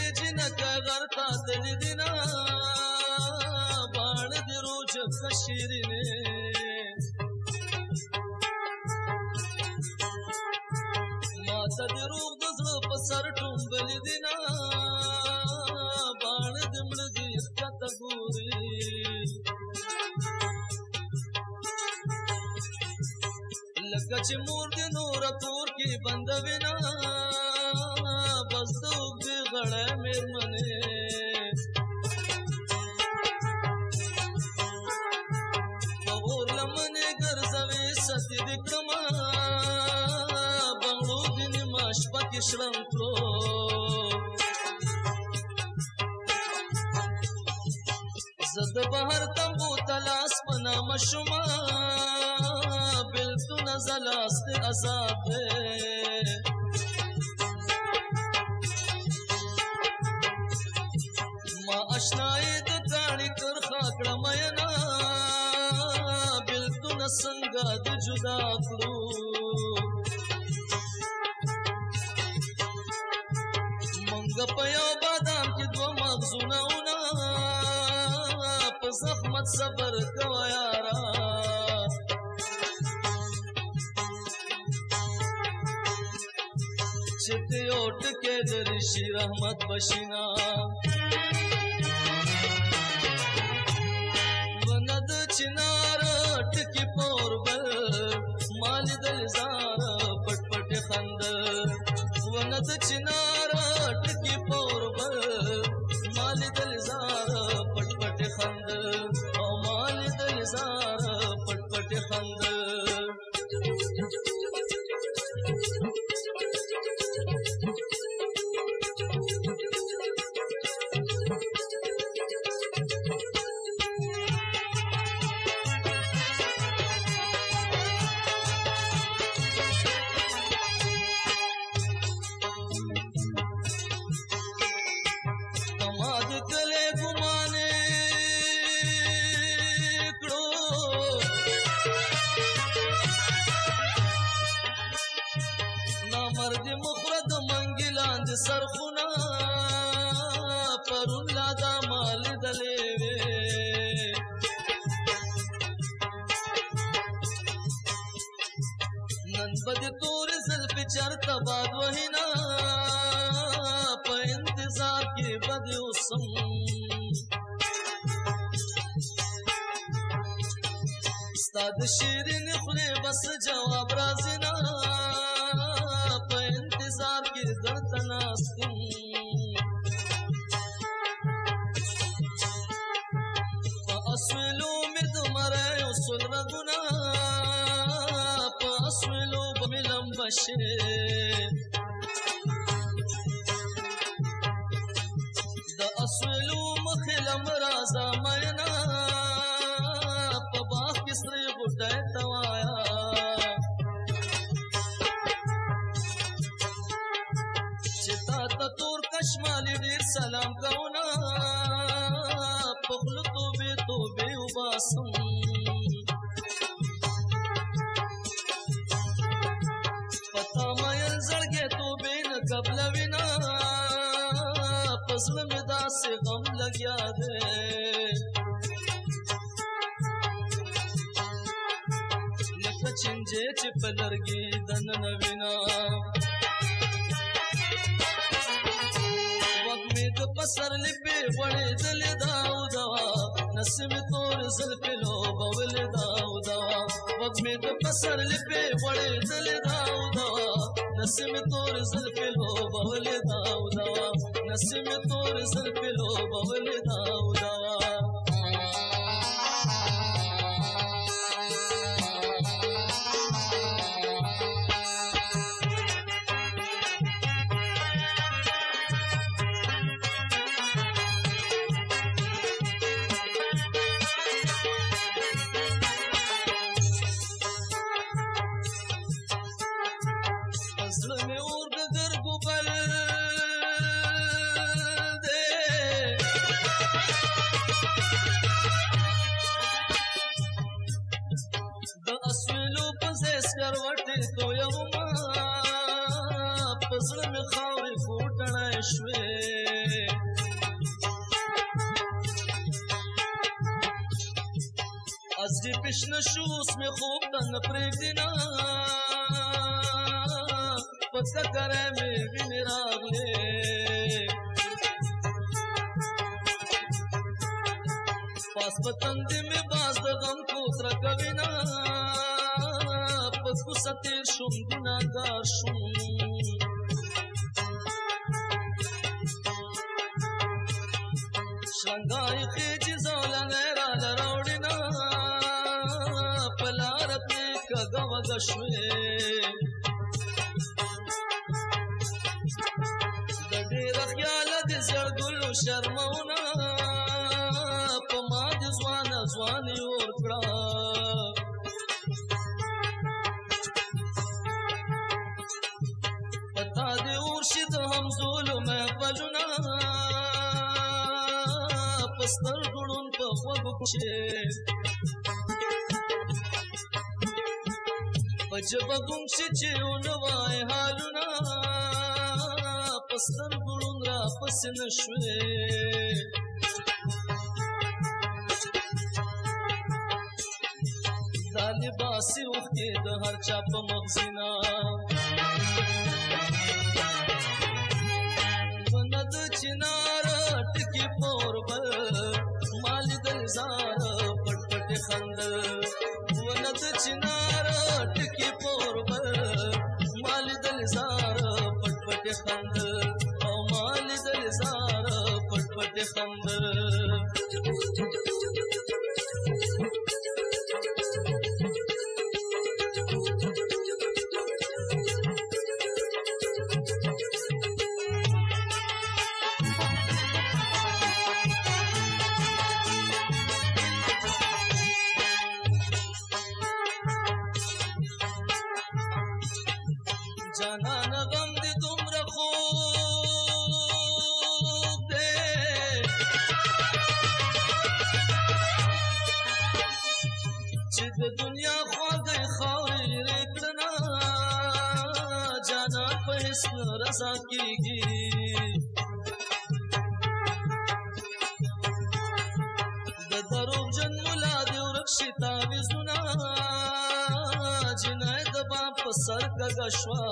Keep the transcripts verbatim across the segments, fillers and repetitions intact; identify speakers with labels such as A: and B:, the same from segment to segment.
A: جنکه غرتا تللی دینا باڼ دې روجبکه شیرینې ماته دې روغ د زړه په سر ټومبلې دینا باڼ دې مړه دې ښکته ګوري لکه چې مور دې نوره کور کې بنده وینا بس د اوږدې غړی مېرمنې په اور لمنې ګرځوې ستې دې کړمه بنګړو دې نیمه شپه کې شړم کړو زه د بهر تمبو ته لاس په نامه شومه بېلتونه زلاس دې عذاب دی ما اشنایې د کاڼي کرښه کړه میینه بېلتونه څنګه دې جدا کړو منګه په یو بادام کې دوه مغزونه ونه په زحمت صبر کوه یاره چې ته یو ټکی لرې شي رحمت بشینا ونه د چنار ټکي پوربل ما لیدل زاره پټ پټې خندل ونه د چنار ټکي پوربل ما لیدل زاره پټ پټې خندل او ما لیدل زاره پټ پټې خندل سرخونه پرون لا دا مال دلې وې نن به دې تورې زلفې چرته باد وهینا په انتظار کې به دې اوسم ستا د شیرینې خولې بس جواب راځي نه په انتظار کې درته ناست یم په اسویلو مې د مریو سل رګونه په اسویلو به مې لمبه شې د اسویلو مخې لم راځه میینه په باغ کې سرې غوټۍ ته وایه تور کشمالی ډیر سلام کونا په خوله توبې توبې وباسم په تا مین زړګی توبې نه قبلوینا په زړه مې داسې غم لګیا دی لکه چینجې چې په لرګي دننه وینا د پسر لپې وړېدلې دا ودوا نس مې تور زلفې لوبولې دا ودوا وږ مې د پسر لپې وړېدلې دا ودوا نس مې تور زلفې لوبولې دا ودوا نس مې تور زلفې لوبولې دا ودوا پیش نشو اوس مې خوب ته نه پرېږدي نه په ککری مې وینې راغلې پاس په تندې مې باز د غم کوتره کوي نه په کوڅه تېر شوم ګناهګار شوم شرنګای خېجې زولنې راله راوړې نه په لاره پرې کږه وږه شوې د ډېره خیاله د زړګلو شرمونه په ما د ځوانه ځواني اور کړه په تا د اور شي د همزولو محفلونه په سترګو ړوند په خوږو کښې په ژبه ګونګ شي چې ونه وایې حالونه په سترګو ړوند راپسې نه شوې دا لباسې اوښکې د هر چا په مغزینه ونه د چناره ټکي پوربل ما لیدل زاره پټ پټې خندل ونه د چناره ټکي پوربل ما لیدل زاره پټ پټې خندل او ما لیدل زاره پټ پټې خندل جانان غم دې دومره خوب دی چې د دنیا خواږی خاورې لرې کړنه جانان په هېڅ نه رضا کېږي د دروغجن ملا دې ورک شي تعویضونه جنۍ د بام په سر کږه شوه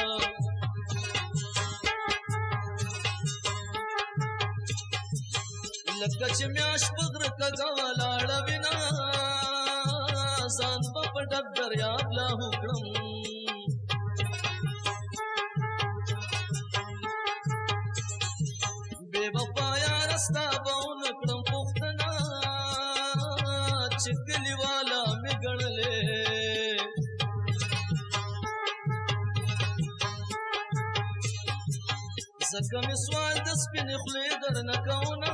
A: لکه چې میاشت په غره کږه ولاړه وینه ځان به په ډک دریاب لاهو کړم بې وفا یاره ستا به ونه کړم پوښتنه چې کلیواله مې ګڼلې ځکه مې سوال د سپینې خولې درنه کوونه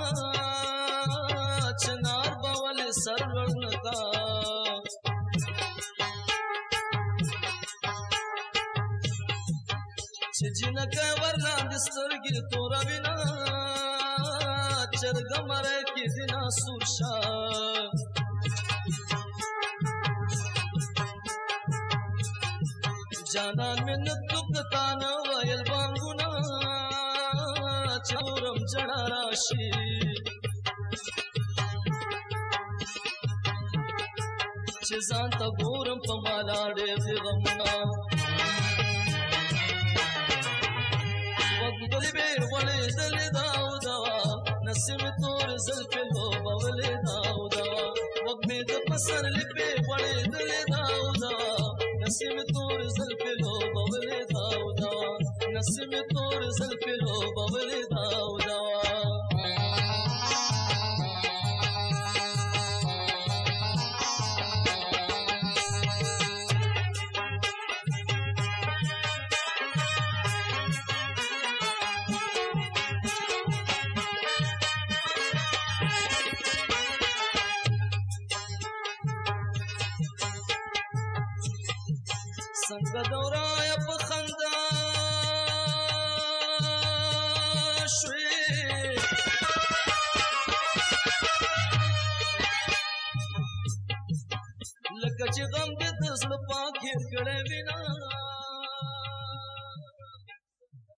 A: چې نار به ولې سر لوړ نه کا چې جنکۍ ورلاندې سترګې توروي نه چرګه مری کې دینه سور شه جانان مې نه څوک د تا نه ویل بانګونه چې اورم ژړا راشي چې ځان ته ګورم په مالا ډېر دي غمونه وګدلې بې غوړېدلې دا او دوا نسیمې تورې زلفې لوبولې دا او دوا وګ مې د پسرلي بې غوړېدلې دا او دوا نسیمې تورې زلفې لوبولې دا او دوا نسیمې تورې زلفې لوبولې دا او دوا څنګه دورایه په خندا شوې لکه چې غم دې د زړه پاک هېر کړی وي نه